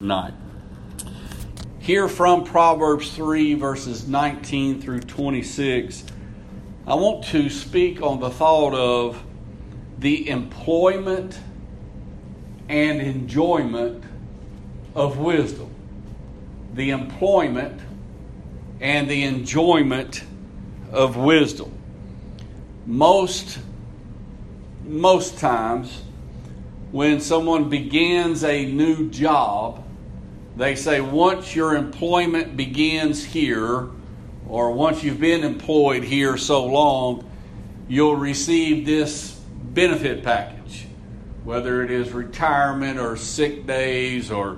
tonight. Here from Proverbs 3, verses 19 through 26, I want to speak on the thought of the employment and enjoyment of wisdom. The employment and the enjoyment of wisdom. Most times when someone begins a new job, they say once your employment begins here, or once you've been employed here so long, you'll receive this benefit package, whether it is retirement or sick days or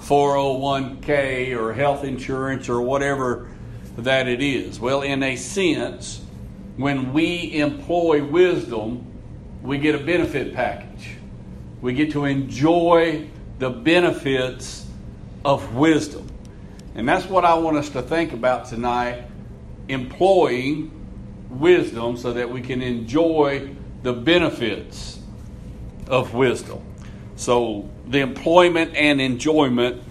401k or health insurance or whatever that it is. Well, in a sense, when we employ wisdom, we get a benefit package. We get to enjoy the benefits of wisdom. And that's what I want us to think about tonight, employing wisdom so that we can enjoy the benefits of wisdom. So, the employment and enjoyment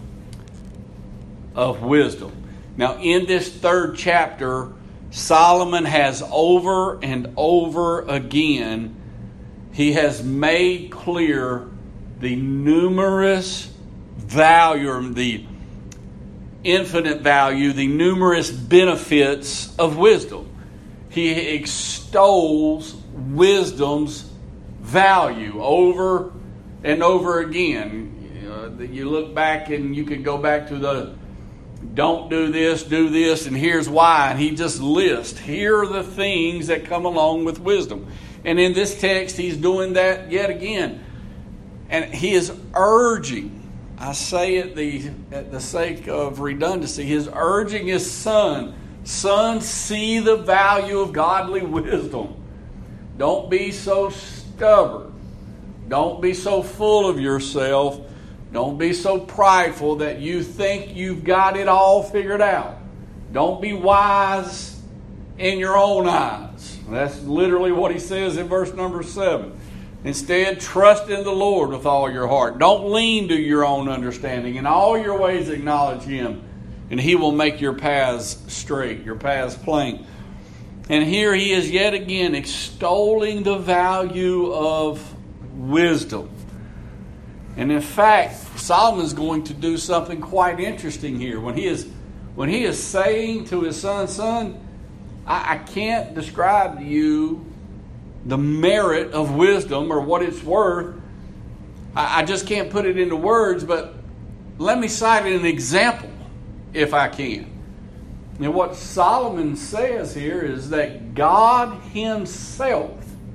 of wisdom. Now, in this third chapter, Solomon has over and over again, he has made clear the numerous value, the infinite value, the numerous benefits of wisdom. He extols wisdom's value over and over again. You look back and you can go back to the don't do this, and here's why. And he just lists, here are the things that come along with wisdom. And in this text, he's doing that yet again. And he is urging, I say it at the sake of redundancy, he is urging his son, see the value of godly wisdom. Don't be so stubborn. Don't be so full of yourself. Don't be so prideful that you think you've got it all figured out. Don't be wise in your own eyes. That's literally what he says in verse number 7. Instead, trust in the Lord with all your heart. Don't lean to your own understanding. In all your ways acknowledge Him, and He will make your paths straight, your paths plain. And here he is yet again extolling the value of wisdom. And in fact, Solomon is going to do something quite interesting here. When he is saying to his son, I can't describe to you the merit of wisdom or what it's worth. I just can't put it into words, but let me cite an example if I can. And what Solomon says here is that God Himself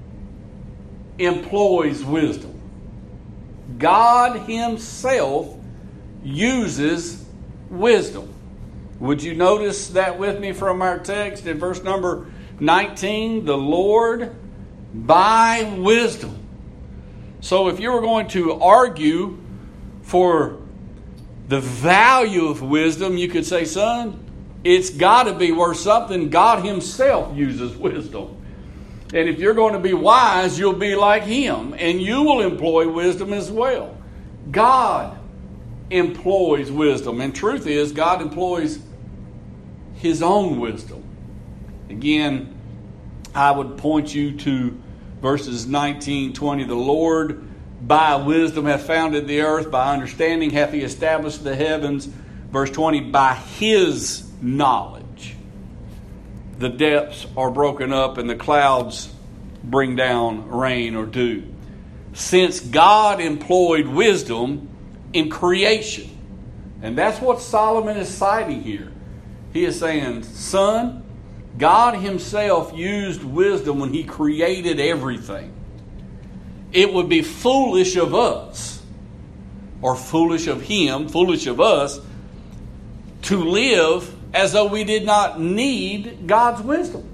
employs wisdom. God Himself uses wisdom. Would you notice that with me from our text in verse number 19? The Lord by wisdom. So if you were going to argue for the value of wisdom, you could say, son, it's got to be worth something. God Himself uses wisdom. And if you're going to be wise, you'll be like Him, and you will employ wisdom as well. God employs wisdom. And truth is, God employs His own wisdom. Again, I would point you to verses 19, 20. The Lord by wisdom hath founded the earth. By understanding hath He established the heavens. Verse 20, by His knowledge the depths are broken up and the clouds bring down rain or dew. Since God employed wisdom in creation. And that's what Solomon is citing here. He is saying, son, God Himself used wisdom when He created everything. It would be foolish of us, or foolish of Him, foolish of us, to live as though we did not need God's wisdom.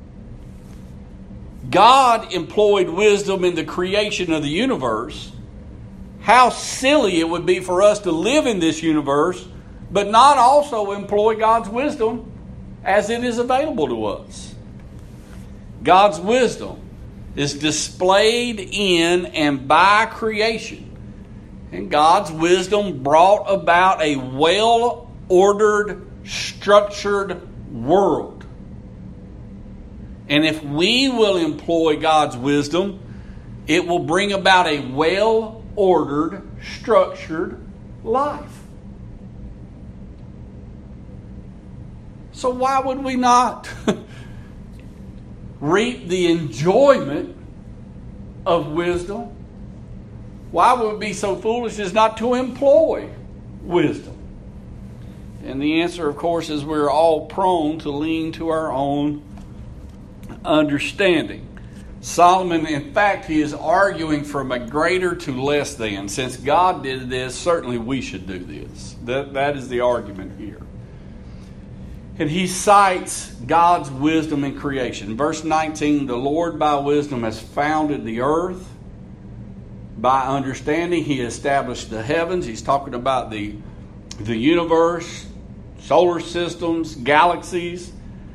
God employed wisdom in the creation of the universe. How silly it would be for us to live in this universe, but not also employ God's wisdom as it is available to us. God's wisdom is displayed in and by creation. And God's wisdom brought about a well-ordered, structured world. And if we will employ God's wisdom, it will bring about a well-ordered, structured life. So why would we not reap the enjoyment of wisdom? Why would we be so foolish as not to employ wisdom? And the answer, of course, is we're all prone to lean to our own understanding. Solomon, in fact, he is arguing from a greater to less than. Since God did this, certainly we should do this. That is the argument here. And he cites God's wisdom in creation. Verse 19, the Lord by wisdom has founded the earth. By understanding, he established the heavens. He's talking about the universe, solar systems, galaxies.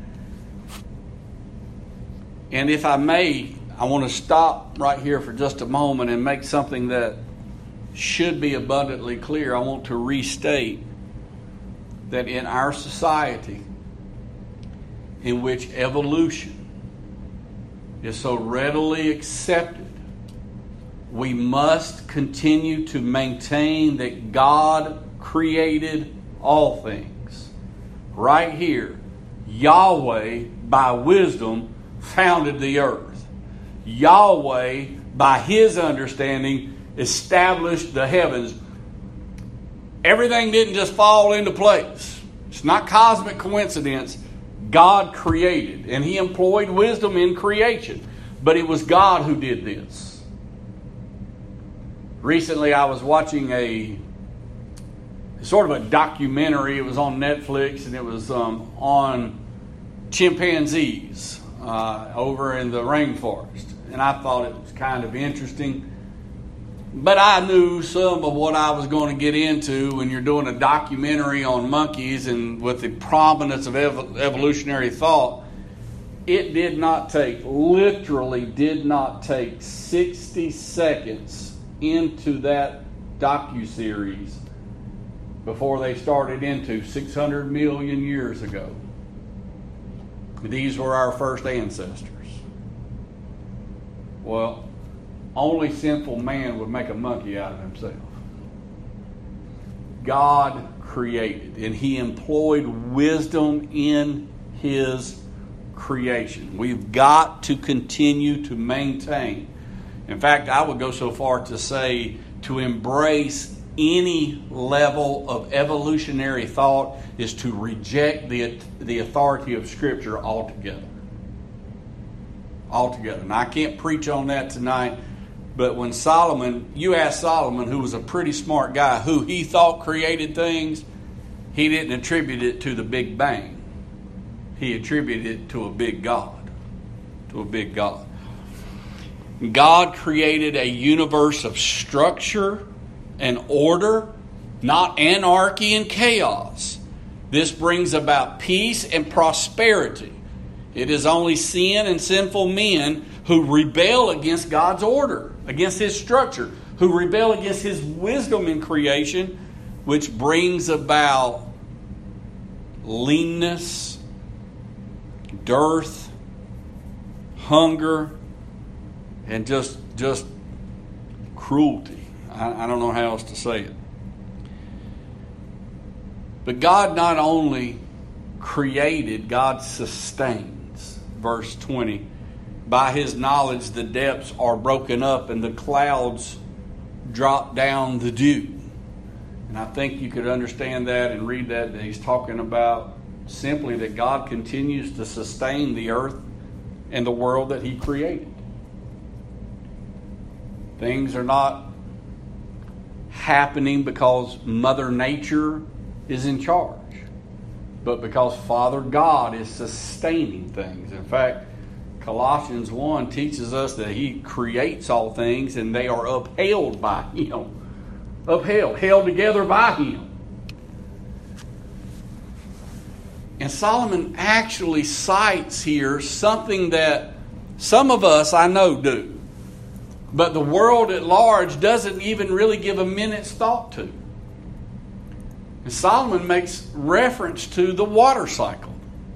And if I may, I want to stop right here for just a moment and make something that should be abundantly clear. I want to restate that in our society, in which evolution is so readily accepted, we must continue to maintain that God created all things. Right here, Yahweh, by wisdom, founded the earth. Yahweh, by his understanding, established the heavens. Everything didn't just fall into place. It's not cosmic coincidence. God created, and he employed wisdom in creation. But it was God who did this. Recently, I was watching a sort of a documentary. It was on Netflix, and it was on chimpanzees over in the rainforest. And I thought it was kind of interesting. But I knew some of what I was going to get into when you're doing a documentary on monkeys and with the prominence of evolutionary thought. It literally did not take 60 seconds into that docuseries before they started into 600 million years ago. These were our first ancestors. Well, only sinful man would make a monkey out of himself. God created, and he employed wisdom in his creation. We've got to continue to maintain. In fact, I would go so far to say to embrace any level of evolutionary thought is to reject the authority of Scripture altogether. Altogether. Now, I can't preach on that tonight. But when you asked Solomon, who was a pretty smart guy, who he thought created things, he didn't attribute it to the Big Bang. He attributed it to a big God. To a big God. God created a universe of structure and order, not anarchy and chaos. This brings about peace and prosperity. It is only sin and sinful men who rebel against God's order, against his structure, who rebel against his wisdom in creation, which brings about leanness, dearth, hunger, and just cruelty. I don't know how else to say it. But God not only created, God sustains. Verse 20. By his knowledge the depths are broken up and the clouds drop down the dew. And I think you could understand that and read that he's talking about simply that God continues to sustain the earth and the world that he created. Things are not happening because Mother Nature is in charge, but because Father God is sustaining things. In fact, Colossians 1 teaches us that he creates all things and they are upheld by him. Held together by him. And Solomon actually cites here something that some of us, I know, do. but the world at large doesn't even really give a minute's thought to. And Solomon makes reference to the water cycle.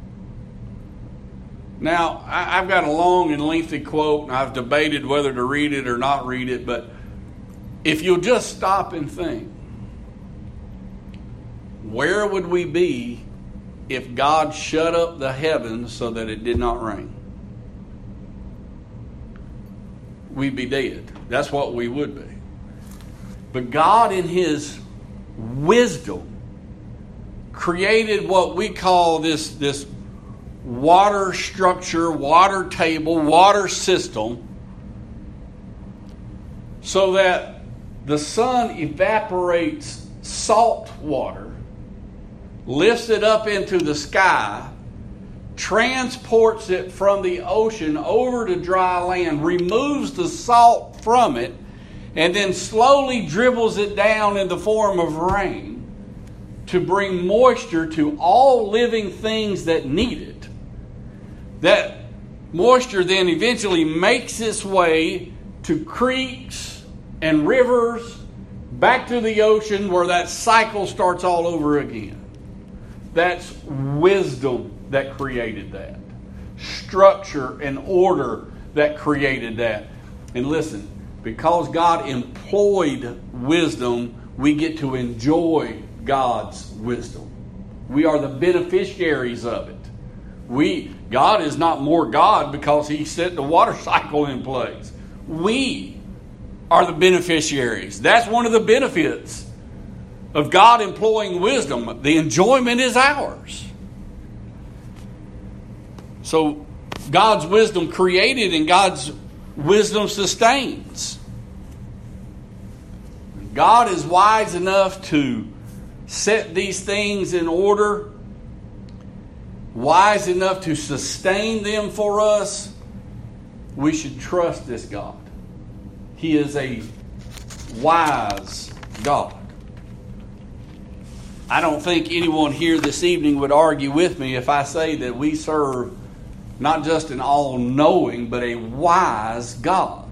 Now, I've got a long and lengthy quote, and I've debated whether to read it or not read it, but if you'll just stop and think, where would we be if God shut up the heavens so that it did not rain? We'd be dead. That's what we would be. But God, in His wisdom, created what we call this water structure, water table, water system, so that the sun evaporates salt water, lifts it up into the sky, transports it from the ocean over to dry land, removes the salt from it, and then slowly dribbles it down in the form of rain to bring moisture to all living things that need it. That moisture then eventually makes its way to creeks and rivers, back to the ocean, where that cycle starts all over again. That's wisdom that created that. Structure and order that created that. And listen, because God employed wisdom, we get to enjoy God's wisdom. We are the beneficiaries of it. God is not more God because He set the water cycle in place. We are the beneficiaries. That's one of the benefits of God employing wisdom. The enjoyment is ours. So God's wisdom created and God's wisdom sustains. God is wise enough to set these things in order, wise enough to sustain them for us. We should trust this God. He is a wise God. I don't think anyone here this evening would argue with me if I say that we serve not just an all-knowing, but a wise God.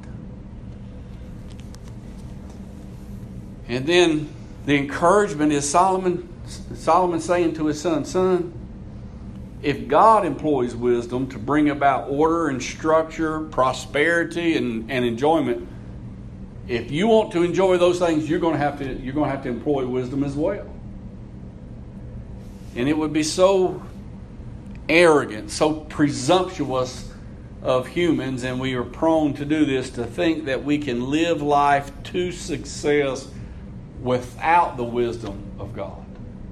And then the encouragement is Solomon saying to his son, son, if God employs wisdom to bring about order and structure, prosperity and enjoyment, if you want to enjoy those things, you're going to have to employ wisdom as well. And it would be so arrogant, so presumptuous of humans, and we are prone to do this, to think that we can live life to success without the wisdom of God.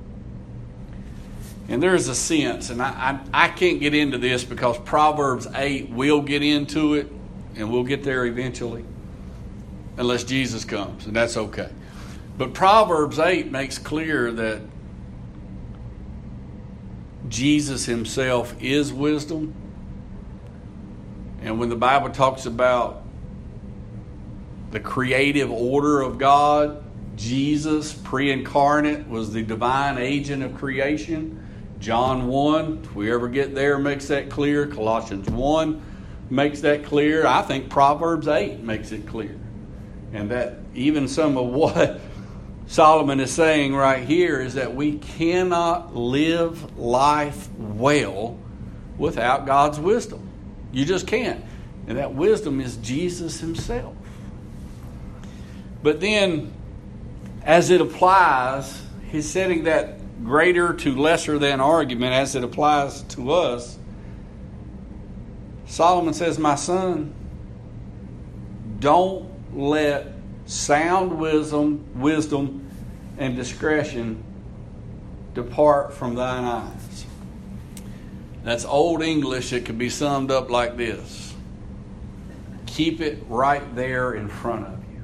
And there's a sense, and I can't get into this because Proverbs 8 will get into it, and we'll get there eventually, unless Jesus comes, and that's okay. But Proverbs 8 makes clear that Jesus Himself is wisdom. And when the Bible talks about the creative order of God, Jesus, pre-incarnate, was the divine agent of creation. John 1, if we ever get there, makes that clear. Colossians 1 makes that clear. I think Proverbs 8 makes it clear. And that even some of what Solomon is saying right here is that we cannot live life well without God's wisdom. You just can't. And that wisdom is Jesus Himself. But then, as it applies, he's setting that greater to lesser than argument as it applies to us. Solomon says, my son, don't let sound wisdom and discretion depart from thine eyes. That's old English. It could be summed up like this. Keep it right there in front of you.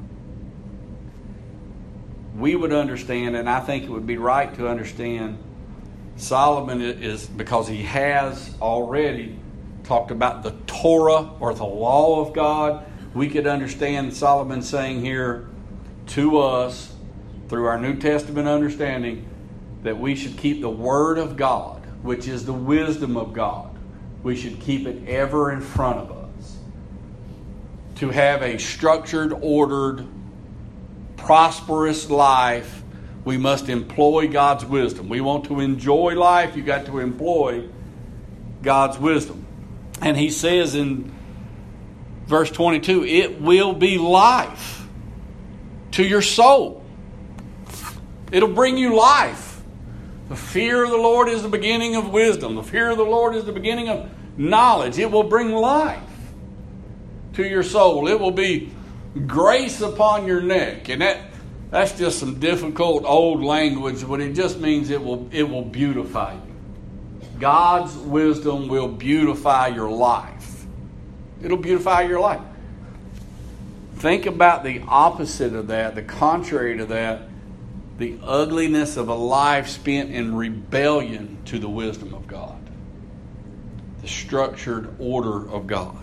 We would understand, and I think it would be right to understand, Solomon is, because he has already talked about the Torah or the law of God, we could understand Solomon saying here to us, through our New Testament understanding, that we should keep the Word of God, which is the wisdom of God. We should keep it ever in front of us. to have a structured, ordered, prosperous life, we must employ God's wisdom. We want to enjoy life, you got to employ God's wisdom. And he says in verse 22, it will be life to your soul. It'll bring you life. The fear of the Lord is the beginning of wisdom. The fear of the Lord is the beginning of knowledge. It will bring life to your soul. It will be grace upon your neck. And that's just some difficult old language, but it just means it will beautify you. God's wisdom will beautify your life. It'll beautify your life. Think about the opposite of that, the contrary to that, the ugliness of a life spent in rebellion to the wisdom of God, the structured order of God.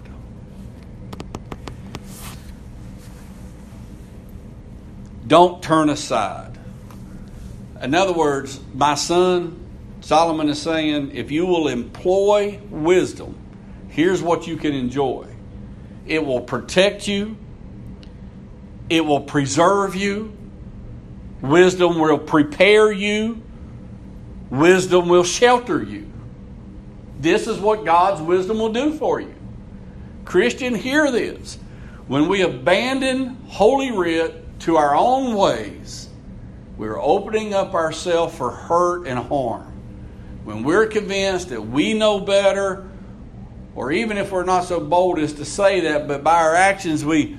Don't turn aside. In other words, my son, Solomon is saying, if you will employ wisdom, here's what you can enjoy. It will protect you. It will preserve you. Wisdom will prepare you. Wisdom will shelter you. This is what God's wisdom will do for you. Christian, hear this. When we abandon Holy Writ to our own ways, we're opening up ourselves for hurt and harm. When we're convinced that we know better, or even if we're not so bold as to say that, but by our actions we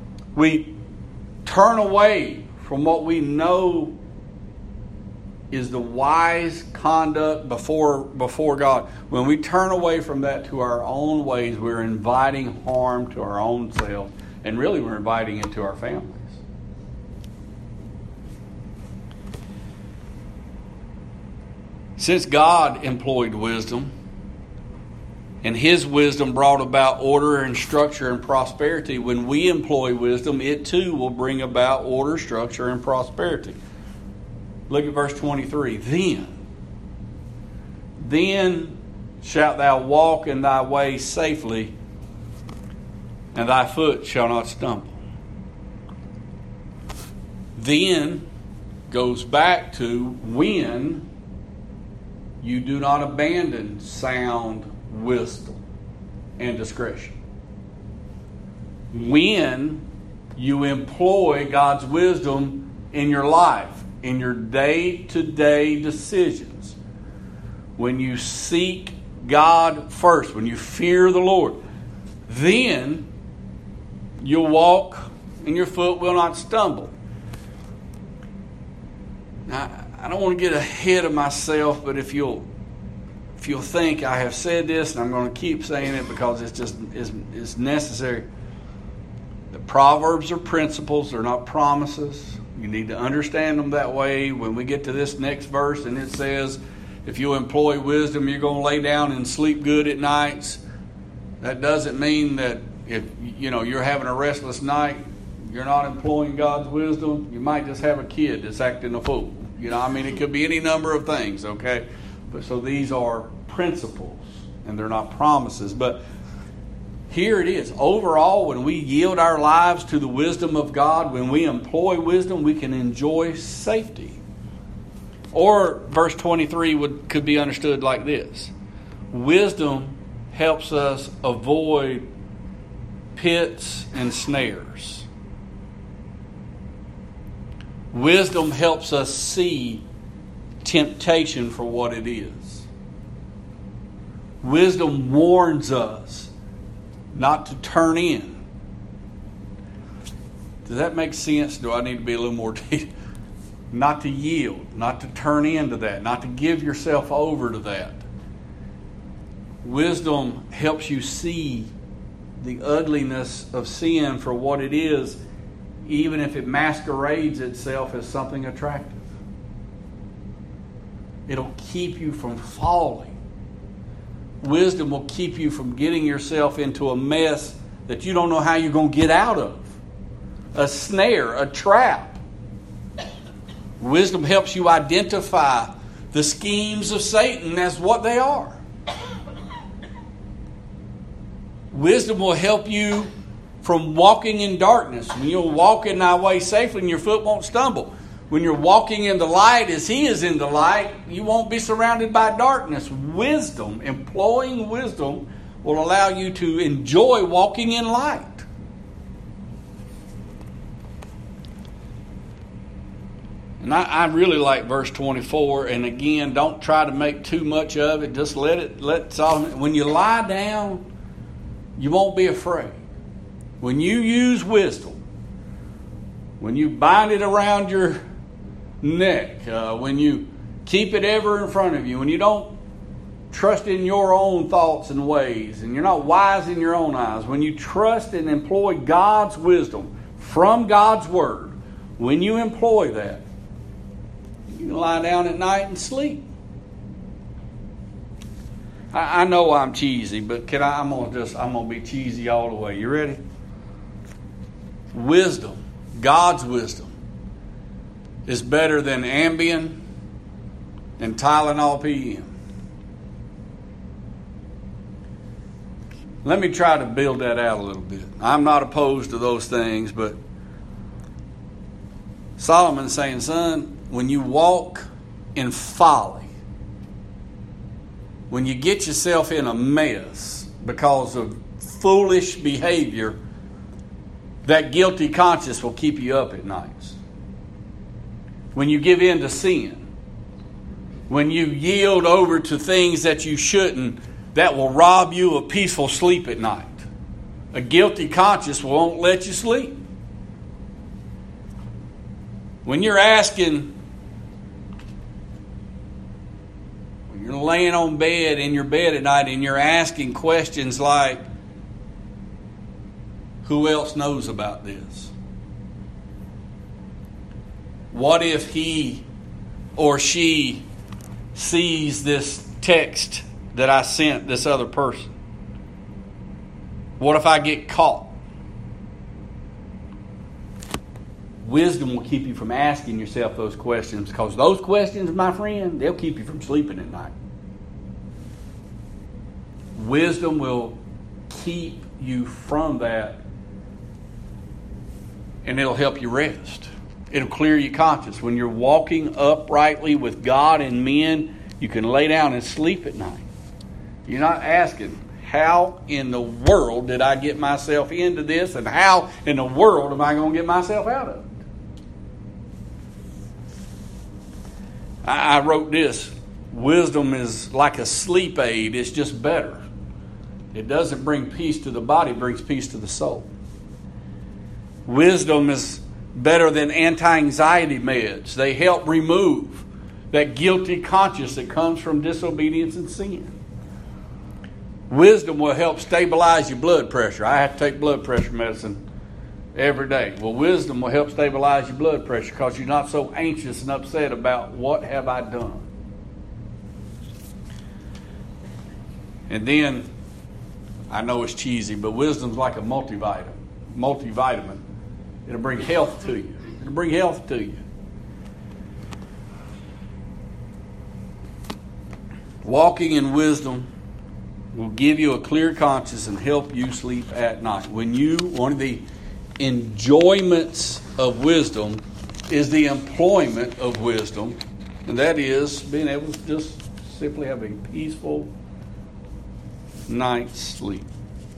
turn away from what we know is the wise conduct before God. When we turn away from that to our own ways, we're inviting harm to our own self, and really we're inviting it to our families. Since God employed wisdom, and His wisdom brought about order and structure and prosperity, when we employ wisdom, it too will bring about order, structure, and prosperity. Look at verse 23. Then shalt thou walk in thy way safely, and thy foot shall not stumble. Then goes back to when you do not abandon sound wisdom and discretion. When you employ God's wisdom in your life, in your day-to-day decisions, when you seek God first, when you fear the Lord, then you'll walk and your foot will not stumble. Now, I don't want to get ahead of myself, but if you'll think I have said this, and I'm going to keep saying it because it's necessary. The Proverbs are principles, they're not promises. You need to understand them that way. When we get to this next verse and it says, if you employ wisdom, you're going to lay down and sleep good at nights. That doesn't mean that if you're having a restless night, you're not employing God's wisdom. You might just have a kid that's acting a fool. It could be any number of things, okay? But so these are principles, and they're not promises. But here it is. Overall, when we yield our lives to the wisdom of God, when we employ wisdom, we can enjoy safety. Or verse 23 could be understood like this. Wisdom helps us avoid pits and snares. Wisdom helps us see temptation for what it is. Wisdom warns us not to turn in. Does that make sense? Do I need to be a little more detailed? Not to yield, not to turn into that, not to give yourself over to that. Wisdom helps you see the ugliness of sin for what it is, even if it masquerades itself as something attractive. It'll keep you from falling. Wisdom will keep you from getting yourself into a mess that you don't know how you're going to get out of. A snare, a trap. Wisdom helps you identify the schemes of Satan as what they are. Wisdom will help you from walking in darkness. When you'll walk in thy way safely and your foot won't stumble. When you're walking in the light as he is in the light, you won't be surrounded by darkness. Wisdom, employing wisdom, will allow you to enjoy walking in light. And I really like verse 24. And again, don't try to make too much of it. Just let Solomon. When you lie down, you won't be afraid. When you use wisdom, when you bind it around your neck, when you keep it ever in front of you, when you don't trust in your own thoughts and ways, and you're not wise in your own eyes, when you trust and employ God's wisdom from God's Word, when you employ that, you can lie down at night and sleep. I know I'm cheesy, but I'm gonna be cheesy all the way. You ready? Wisdom, God's wisdom, is better than Ambien and Tylenol PM. Let me try to build that out a little bit. I'm not opposed to those things, but Solomon's saying, son, when you walk in folly, when you get yourself in a mess because of foolish behavior, that guilty conscience will keep you up at nights. When you give in to sin, when you yield over to things that you shouldn't, that will rob you of peaceful sleep at night. A guilty conscience won't let you sleep. When you're laying on bed in your bed at night and you're asking questions like, who else knows about this? What if he or she sees this text that I sent this other person? What if I get caught? Wisdom will keep you from asking yourself those questions, because those questions, my friend, they'll keep you from sleeping at night. Wisdom will keep you from that, and it'll help you rest. It'll clear your conscience. When you're walking uprightly with God and men, you can lay down and sleep at night. You're not asking, how in the world did I get myself into this, and how in the world am I going to get myself out of it? I wrote this: wisdom is like a sleep aid. It's just better. It doesn't bring peace to the body, it brings peace to the soul. Wisdom is better than anti-anxiety meds. They help remove that guilty conscience that comes from disobedience and sin. Wisdom will help stabilize your blood pressure. I have to take blood pressure medicine every day. Well, wisdom will help stabilize your blood pressure because you're not so anxious and upset about what have I done. And then, I know it's cheesy, but wisdom's like a multivitamin. It'll bring health to you. It'll bring health to you. Walking in wisdom will give you a clear conscience and help you sleep at night. One of the enjoyments of wisdom is the employment of wisdom, and that is being able to just simply have a peaceful night's sleep.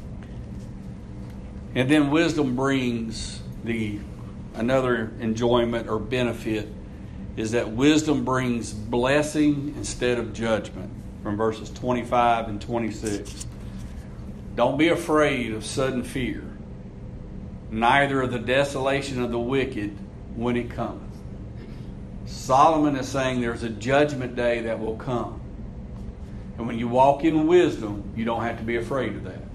And then wisdom brings another enjoyment or benefit is that wisdom brings blessing instead of judgment, from verses 25 and 26. Don't be afraid of sudden fear, neither of the desolation of the wicked when it cometh. Solomon is saying there's a judgment day that will come. And when you walk in wisdom, you don't have to be afraid of that.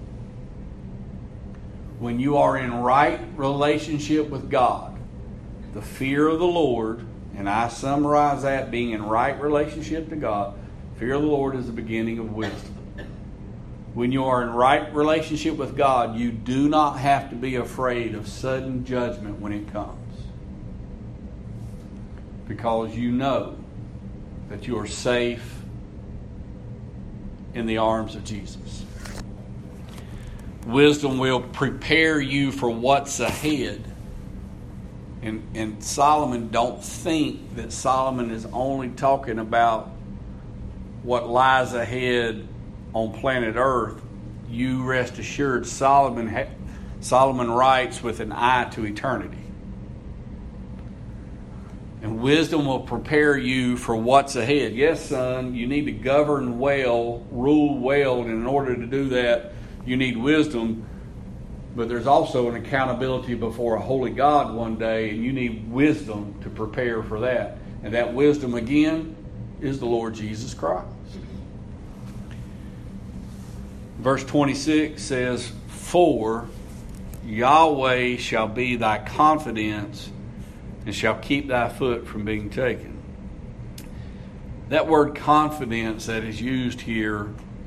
When you are in right relationship with God, the fear of the Lord, and I summarize that being in right relationship to God, fear of the Lord is the beginning of wisdom. When you are in right relationship with God, you do not have to be afraid of sudden judgment when it comes. Because you know that you are safe, in the arms of Jesus. Wisdom will prepare you for what's ahead. And Solomon, don't think that Solomon is only talking about what lies ahead on planet Earth. You rest assured, Solomon writes with an eye to eternity. And wisdom will prepare you for what's ahead. Yes, son, you need to govern well, rule well, and in order to do that, you need wisdom. But there's also an accountability before a holy God one day, and you need wisdom to prepare for that. And that wisdom, again, is the Lord Jesus Christ. Verse 26 says, "For Yahweh shall be thy confidence, and shall keep thy foot from being taken." That word confidence that is used here,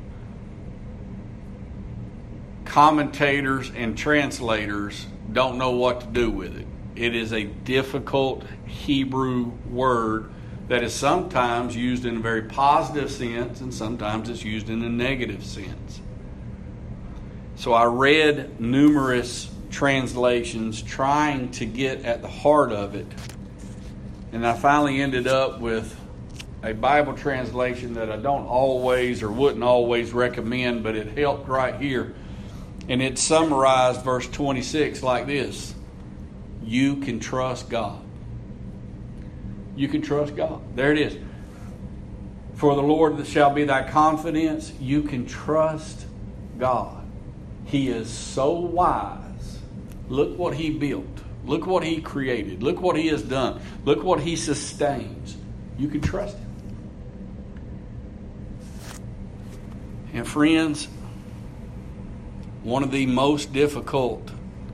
commentators and translators don't know what to do with it. It is a difficult Hebrew word that is sometimes used in a very positive sense, and sometimes it's used in a negative sense. So I read numerous translations trying to get at the heart of it, and I finally ended up with a Bible translation that I don't always or wouldn't always recommend, but it helped right here. And it summarized verse 26 like this: you can trust God. You can trust God. There it is. For the Lord shall be thy confidence. You can trust God. He is so wise. Look what He built. Look what He created. Look what He has done. Look what He sustains. You can trust Him. And friends, one of the most difficult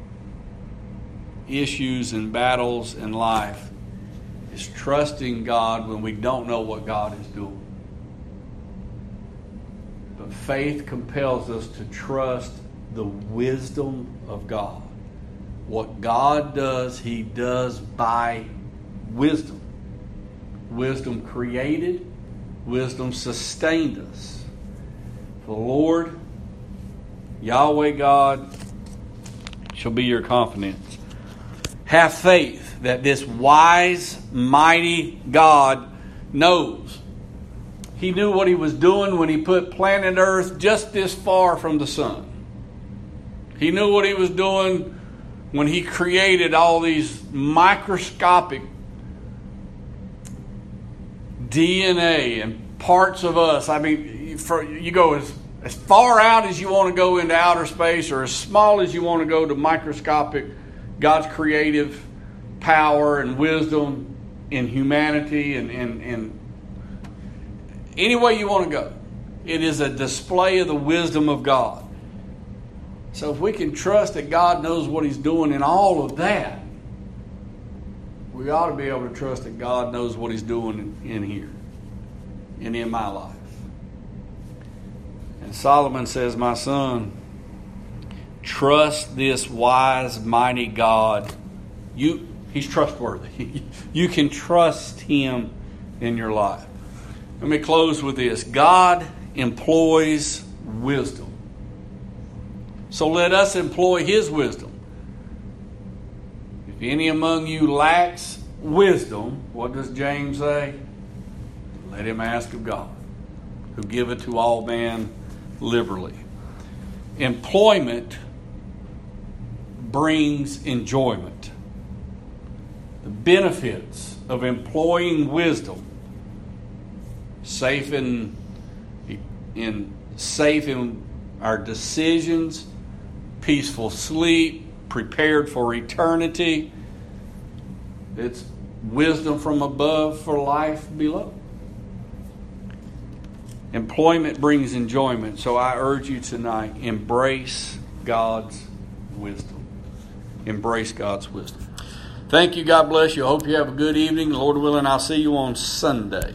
issues and battles in life is trusting God when we don't know what God is doing. But faith compels us to trust the wisdom of God. What God does, He does by wisdom. Wisdom created, wisdom sustained us. The Lord, Yahweh God, shall be your confidence. Have faith that this wise, mighty God knows. He knew what He was doing when He put planet Earth just this far from the sun. He knew what He was doing when He created all these microscopic DNA and parts of us. I mean, you go as far out as you want to go into outer space, or as small as you want to go to microscopic, God's creative power and wisdom in humanity, and any way you want to go. It is a display of the wisdom of God. So if we can trust that God knows what He's doing in all of that, we ought to be able to trust that God knows what He's doing in here and in my life. And Solomon says, my son, trust this wise, mighty God. He's trustworthy. You can trust Him in your life. Let me close with this. God employs wisdom. So let us employ His wisdom. If any among you lacks wisdom, what does James say? Let him ask of God, who giveth to all men liberally. Employment brings enjoyment. The benefits of employing wisdom, safe in our decisions, peaceful sleep, prepared for eternity. It's wisdom from above for life below. Employment brings enjoyment. So I urge you tonight, embrace God's wisdom. Embrace God's wisdom. Thank you. God bless you. I hope you have a good evening. Lord willing, I'll see you on Sunday.